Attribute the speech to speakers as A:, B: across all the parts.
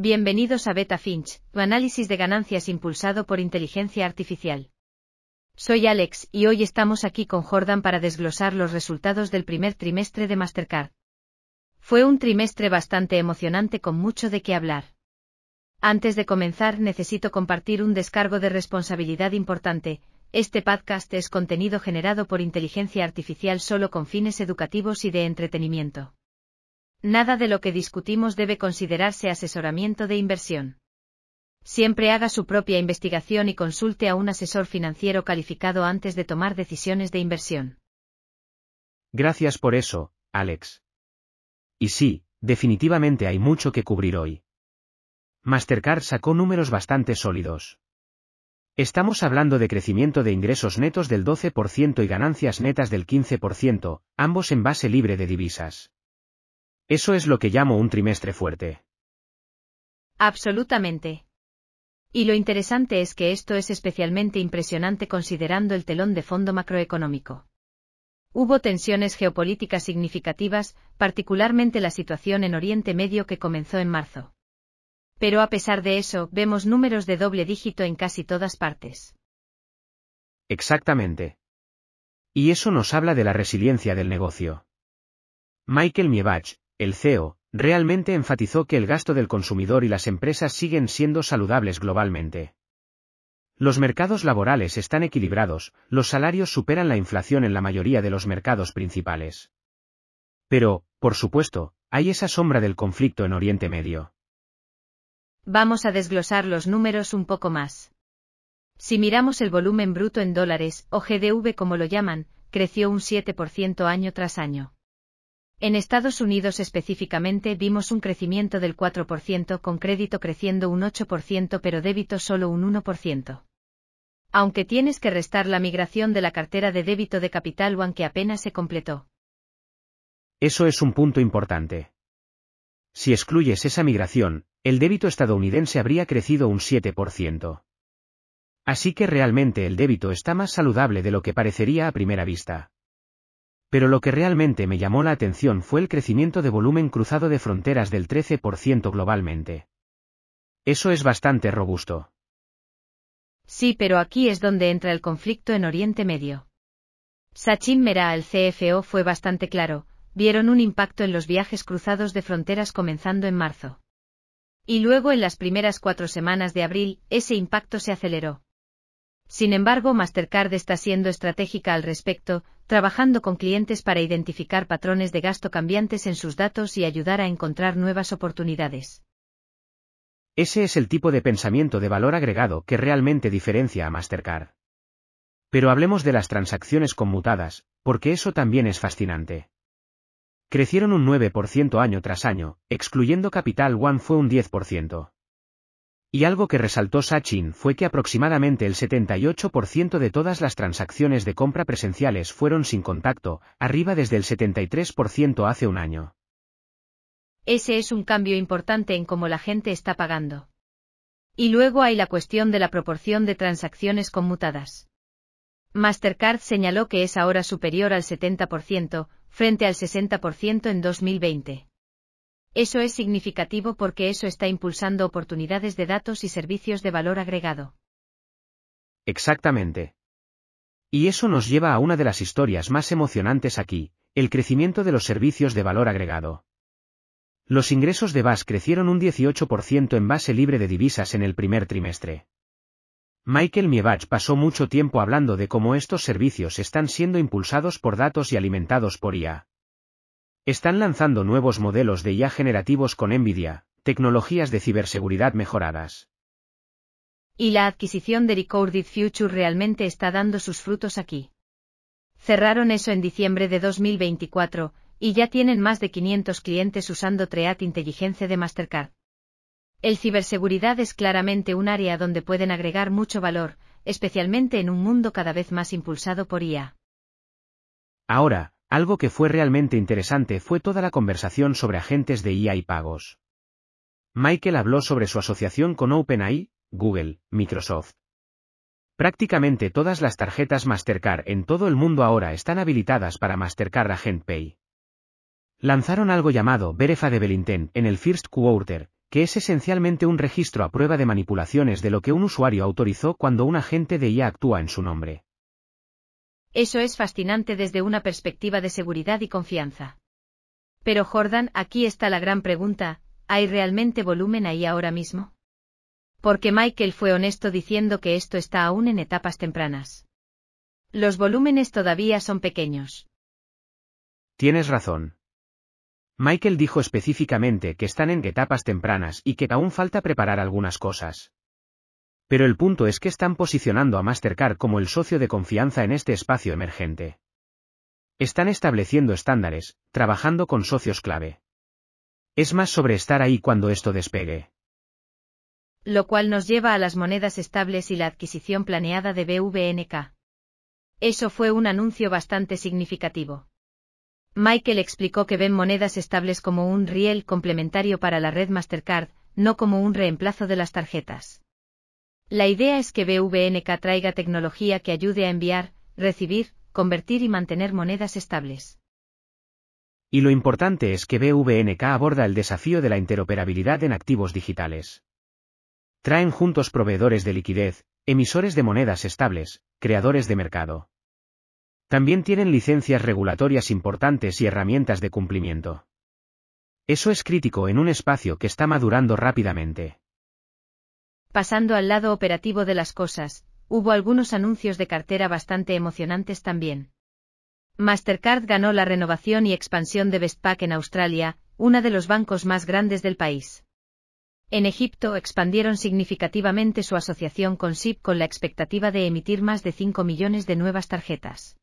A: Bienvenidos a Beta Finch, tu análisis de ganancias impulsado por inteligencia artificial. Soy Alex y hoy estamos aquí con Jordan para desglosar los resultados del primer trimestre de Mastercard. Fue un trimestre bastante emocionante con mucho de qué hablar. Antes de comenzar, necesito compartir un descargo de responsabilidad importante. Este podcast es contenido generado por inteligencia artificial solo con fines educativos y de entretenimiento. Nada de lo que discutimos debe considerarse asesoramiento de inversión. Siempre haga su propia investigación y consulte a un asesor financiero calificado antes de tomar decisiones de inversión.
B: Gracias por eso, Alex. Y sí, definitivamente hay mucho que cubrir hoy. Mastercard sacó números bastante sólidos. Estamos hablando de crecimiento de ingresos netos del 12% y ganancias netas del 15%, ambos en base libre de divisas. Eso es lo que llamo un trimestre fuerte.
A: Absolutamente. Y lo interesante es que esto es especialmente impresionante considerando el telón de fondo macroeconómico. Hubo tensiones geopolíticas significativas, particularmente la situación en Oriente Medio que comenzó en marzo. Pero a pesar de eso, vemos números de doble dígito en casi todas partes.
B: Exactamente. Y eso nos habla de la resiliencia del negocio. Michael Miebach, el CEO, realmente enfatizó que el gasto del consumidor y las empresas siguen siendo saludables globalmente. Los mercados laborales están equilibrados, los salarios superan la inflación en la mayoría de los mercados principales. Pero, por supuesto, hay esa sombra del conflicto en Oriente Medio.
A: Vamos a desglosar los números un poco más. Si miramos el volumen bruto en dólares, o GDV como lo llaman, creció un 7% año tras año. En Estados Unidos específicamente vimos un crecimiento del 4% con crédito creciendo un 8% pero débito solo un 1%. Aunque tienes que restar la migración de la cartera de débito de Capital One que apenas se completó.
B: Eso es un punto importante. Si excluyes esa migración, el débito estadounidense habría crecido un 7%. Así que realmente el débito está más saludable de lo que parecería a primera vista. Pero lo que realmente me llamó la atención fue el crecimiento de volumen cruzado de fronteras del 13% globalmente. Eso es bastante robusto.
A: Sí, pero aquí es donde entra el conflicto en Oriente Medio. Sachin Mehra, el CFO, fue bastante claro, vieron un impacto en los viajes cruzados de fronteras comenzando en marzo. Y luego en las primeras 4 semanas de abril, ese impacto se aceleró. Sin embargo, Mastercard está siendo estratégica al respecto, trabajando con clientes para identificar patrones de gasto cambiantes en sus datos y ayudar a encontrar nuevas oportunidades.
B: Ese es el tipo de pensamiento de valor agregado que realmente diferencia a Mastercard. Pero hablemos de las transacciones conmutadas, porque eso también es fascinante. Crecieron un 9% año tras año, excluyendo Capital One fue un 10%. Y algo que resaltó Sachin fue que aproximadamente el 78% de todas las transacciones de compra presenciales fueron sin contacto, arriba desde el 73% hace un año.
A: Ese es un cambio importante en cómo la gente está pagando. Y luego hay la cuestión de la proporción de transacciones conmutadas. Mastercard señaló que es ahora superior al 70%, frente al 60% en 2020. Eso es significativo porque eso está impulsando oportunidades de datos y servicios de valor agregado.
B: Exactamente. Y eso nos lleva a una de las historias más emocionantes aquí, el crecimiento de los servicios de valor agregado. Los ingresos de VAS crecieron un 18% en base libre de divisas en el primer trimestre. Michael Miebach pasó mucho tiempo hablando de cómo estos servicios están siendo impulsados por datos y alimentados por IA. Están lanzando nuevos modelos de IA generativos con NVIDIA, tecnologías de ciberseguridad mejoradas.
A: Y la adquisición de Recorded Future realmente está dando sus frutos aquí. Cerraron eso en diciembre de 2024, y ya tienen más de 500 clientes usando Threat Intelligence de Mastercard. El ciberseguridad es claramente un área donde pueden agregar mucho valor, especialmente en un mundo cada vez más impulsado por IA.
B: Ahora, algo que fue realmente interesante fue toda la conversación sobre agentes de IA y pagos. Michael habló sobre su asociación con OpenAI, Google, Microsoft. Prácticamente todas las tarjetas Mastercard en todo el mundo ahora están habilitadas para Mastercard Agent Pay. Lanzaron algo llamado Verifiable Intent en el First Quarter, que es esencialmente un registro a prueba de manipulaciones de lo que un usuario autorizó cuando un agente de IA actúa en su nombre.
A: Eso es fascinante desde una perspectiva de seguridad y confianza. Pero Jordan, aquí está la gran pregunta, ¿hay realmente volumen ahí ahora mismo? Porque Michael fue honesto diciendo que esto está aún en etapas tempranas. Los volúmenes todavía son pequeños.
B: Tienes razón. Michael dijo específicamente que están en etapas tempranas y que aún falta preparar algunas cosas. Pero el punto es que están posicionando a Mastercard como el socio de confianza en este espacio emergente. Están estableciendo estándares, trabajando con socios clave. Es más sobre estar ahí cuando esto despegue.
A: Lo cual nos lleva a las monedas estables y la adquisición planeada de BVNK. Eso fue un anuncio bastante significativo. Michael explicó que ven monedas estables como un riel complementario para la red Mastercard, no como un reemplazo de las tarjetas. La idea es que BVNK traiga tecnología que ayude a enviar, recibir, convertir y mantener monedas estables.
B: Y lo importante es que BVNK aborda el desafío de la interoperabilidad en activos digitales. Traen juntos proveedores de liquidez, emisores de monedas estables, creadores de mercado. También tienen licencias regulatorias importantes y herramientas de cumplimiento. Eso es crítico en un espacio que está madurando rápidamente.
A: Pasando al lado operativo de las cosas, hubo algunos anuncios de cartera bastante emocionantes también. Mastercard ganó la renovación y expansión de Westpac en Australia, uno de los bancos más grandes del país. En Egipto expandieron significativamente su asociación con SIB con la expectativa de emitir más de 5 millones de nuevas tarjetas.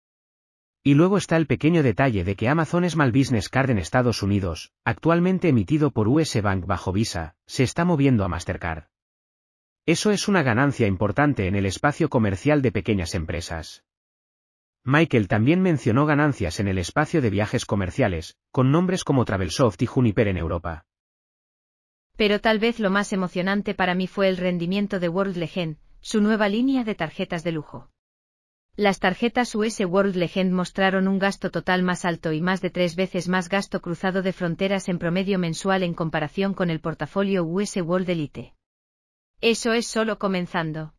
B: Y luego está el pequeño detalle de que Amazon Small Business Card en Estados Unidos, actualmente emitido por US Bank bajo Visa, se está moviendo a Mastercard. Eso es una ganancia importante en el espacio comercial de pequeñas empresas. Michael también mencionó ganancias en el espacio de viajes comerciales, con nombres como Travelsoft y Juniper en Europa.
A: Pero tal vez lo más emocionante para mí fue el rendimiento de World Legend, su nueva línea de tarjetas de lujo. Las tarjetas US World Legend mostraron un gasto total más alto y más de 3 veces más gasto cruzado de fronteras en promedio mensual en comparación con el portafolio US World Elite. Eso es solo comenzando.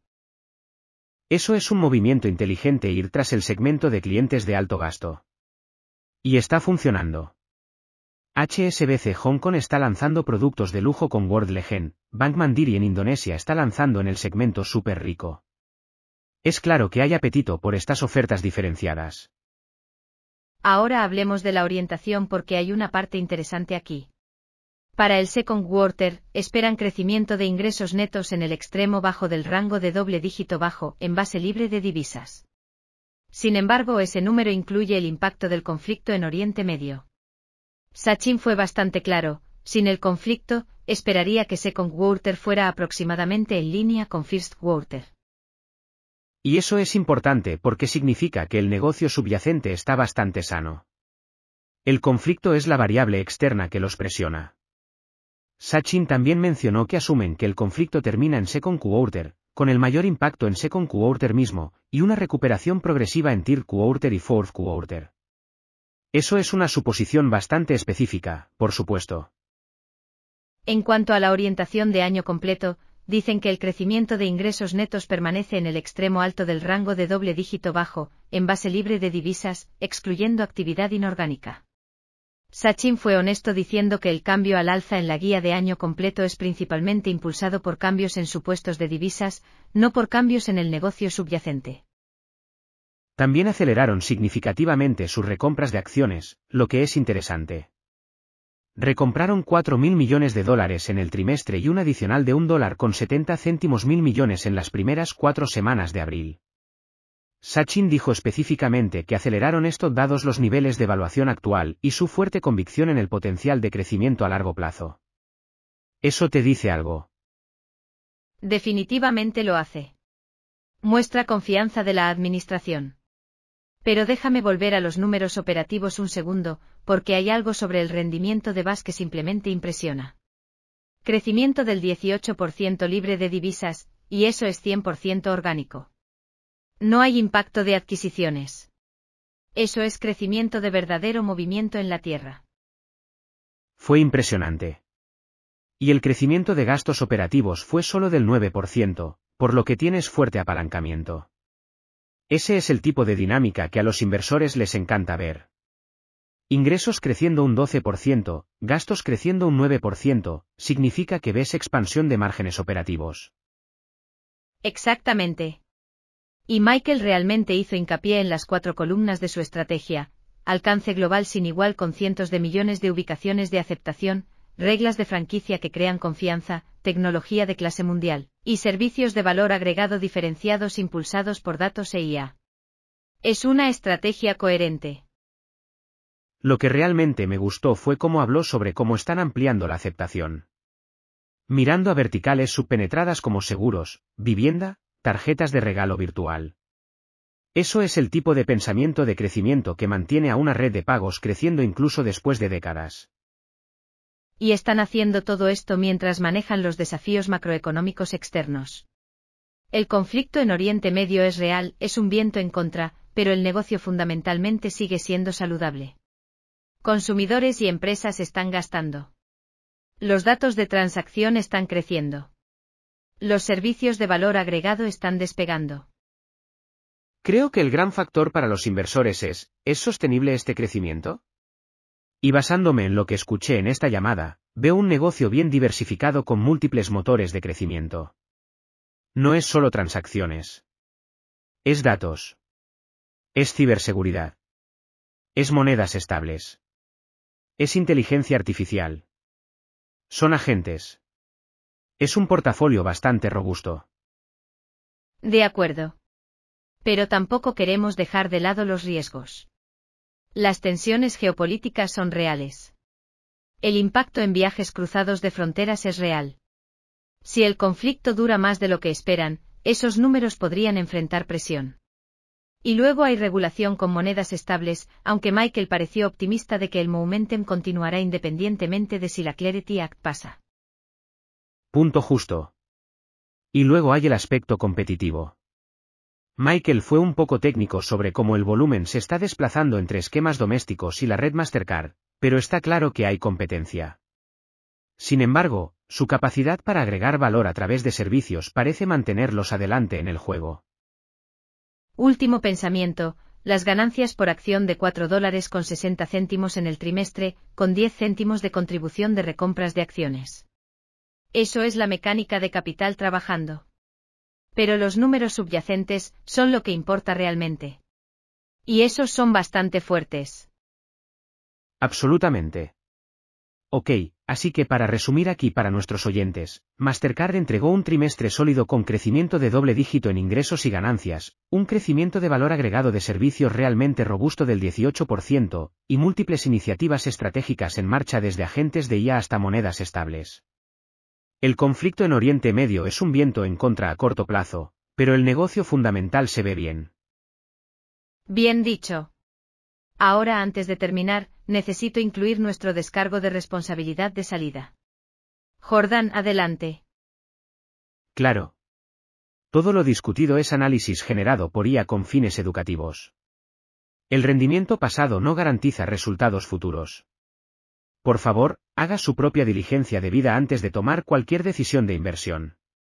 B: Eso es un movimiento inteligente ir tras el segmento de clientes de alto gasto. Y está funcionando. HSBC Hong Kong está lanzando productos de lujo con World Legend, Bank Mandiri en Indonesia está lanzando en el segmento súper rico. Es claro que hay apetito por estas ofertas diferenciadas.
A: Ahora hablemos de la orientación porque hay una parte interesante aquí. Para el second quarter, esperan crecimiento de ingresos netos en el extremo bajo del rango de doble dígito bajo, en base libre de divisas. Sin embargo, ese número incluye el impacto del conflicto en Oriente Medio. Sachin fue bastante claro, sin el conflicto, esperaría que second quarter fuera aproximadamente en línea con first quarter.
B: Y eso es importante porque significa que el negocio subyacente está bastante sano. El conflicto es la variable externa que los presiona. Sachin también mencionó que asumen que el conflicto termina en second quarter, con el mayor impacto en second quarter mismo, y una recuperación progresiva en third quarter y fourth quarter. Eso es una suposición bastante específica, por supuesto.
A: En cuanto a la orientación de año completo, dicen que el crecimiento de ingresos netos permanece en el extremo alto del rango de doble dígito bajo, en base libre de divisas, excluyendo actividad inorgánica. Sachin fue honesto diciendo que el cambio al alza en la guía de año completo es principalmente impulsado por cambios en supuestos de divisas, no por cambios en el negocio subyacente.
B: También aceleraron significativamente sus recompras de acciones, lo que es interesante. Recompraron $4.000 millones en el trimestre y un adicional de $1.70 mil millones en las primeras 4 semanas de abril. Sachin dijo específicamente que aceleraron esto dados los niveles de evaluación actual y su fuerte convicción en el potencial de crecimiento a largo plazo. ¿Eso te dice algo?
A: Definitivamente lo hace. Muestra confianza de la administración. Pero déjame volver a los números operativos un segundo, porque hay algo sobre el rendimiento de BAS que simplemente impresiona. Crecimiento del 18% libre de divisas, y eso es 100% orgánico. No hay impacto de adquisiciones. Eso es crecimiento de verdadero movimiento en la tierra.
B: Fue impresionante. Y el crecimiento de gastos operativos fue solo del 9%, por lo que tienes fuerte apalancamiento. Ese es el tipo de dinámica que a los inversores les encanta ver. Ingresos creciendo un 12%, gastos creciendo un 9%, significa que ves expansión de márgenes operativos.
A: Exactamente. Y Michael realmente hizo hincapié en las 4 columnas de su estrategia: alcance global sin igual con cientos de millones de ubicaciones de aceptación, reglas de franquicia que crean confianza, tecnología de clase mundial, y servicios de valor agregado diferenciados impulsados por datos e IA. Es una estrategia coherente.
B: Lo que realmente me gustó fue cómo habló sobre cómo están ampliando la aceptación. Mirando a verticales subpenetradas como seguros, vivienda, tarjetas de regalo virtual. Eso es el tipo de pensamiento de crecimiento que mantiene a una red de pagos creciendo incluso después de décadas.
A: Y están haciendo todo esto mientras manejan los desafíos macroeconómicos externos. El conflicto en Oriente Medio es real, es un viento en contra, pero el negocio fundamentalmente sigue siendo saludable. Consumidores y empresas están gastando. Los datos de transacción están creciendo. Los servicios de valor agregado están despegando.
B: Creo que el gran factor para los inversores ¿es sostenible este crecimiento? Y basándome en lo que escuché en esta llamada, veo un negocio bien diversificado con múltiples motores de crecimiento. No es solo transacciones. Es datos. Es ciberseguridad. Es monedas estables. Es inteligencia artificial. Son agentes. Es un portafolio bastante robusto.
A: De acuerdo. Pero tampoco queremos dejar de lado los riesgos. Las tensiones geopolíticas son reales. El impacto en viajes cruzados de fronteras es real. Si el conflicto dura más de lo que esperan, esos números podrían enfrentar presión. Y luego hay regulación con monedas estables, aunque Michael pareció optimista de que el momentum continuará independientemente de si la Clarity Act pasa.
B: Punto justo. Y luego hay el aspecto competitivo. Michael fue un poco técnico sobre cómo el volumen se está desplazando entre esquemas domésticos y la red Mastercard, pero está claro que hay competencia. Sin embargo, su capacidad para agregar valor a través de servicios parece mantenerlos adelante en el juego.
A: Último pensamiento: las ganancias por acción de $4.60 en el trimestre, con 10 céntimos de contribución de recompras de acciones. Eso es la mecánica de capital trabajando. Pero los números subyacentes son lo que importa realmente. Y esos son bastante fuertes.
B: Absolutamente. Ok, así que para resumir aquí para nuestros oyentes, Mastercard entregó un trimestre sólido con crecimiento de doble dígito en ingresos y ganancias, un crecimiento de valor agregado de servicios realmente robusto del 18%, y múltiples iniciativas estratégicas en marcha desde agentes de IA hasta monedas estables. El conflicto en Oriente Medio es un viento en contra a corto plazo, pero el negocio fundamental se ve bien.
A: Bien dicho. Ahora, antes de terminar, necesito incluir nuestro descargo de responsabilidad de salida. Jordan, adelante.
B: Claro. Todo lo discutido es análisis generado por IA con fines educativos. El rendimiento pasado no garantiza resultados futuros. Por favor, haga su propia diligencia debida antes de tomar cualquier decisión de inversión.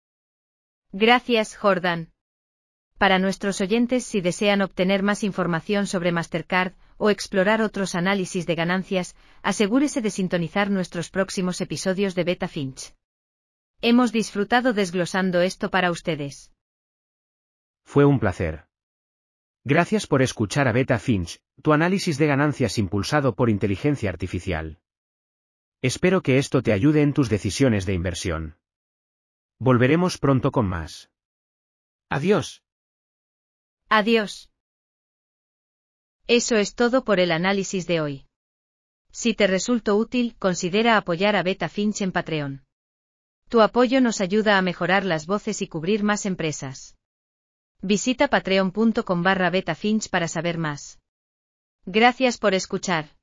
A: Gracias, Jordan. Para nuestros oyentes, si desean obtener más información sobre Mastercard o explorar otros análisis de ganancias, asegúrese de sintonizar nuestros próximos episodios de Beta Finch. Hemos disfrutado desglosando esto para ustedes.
B: Fue un placer. Gracias por escuchar a Beta Finch, tu análisis de ganancias impulsado por inteligencia artificial. Espero que esto te ayude en tus decisiones de inversión. Volveremos pronto con más. Adiós.
A: Adiós. Eso es todo por el análisis de hoy. Si te resultó útil, considera apoyar a Beta Finch en Patreon. Tu apoyo nos ayuda a mejorar las voces y cubrir más empresas. Visita patreon.com/betafinch para saber más. Gracias por escuchar.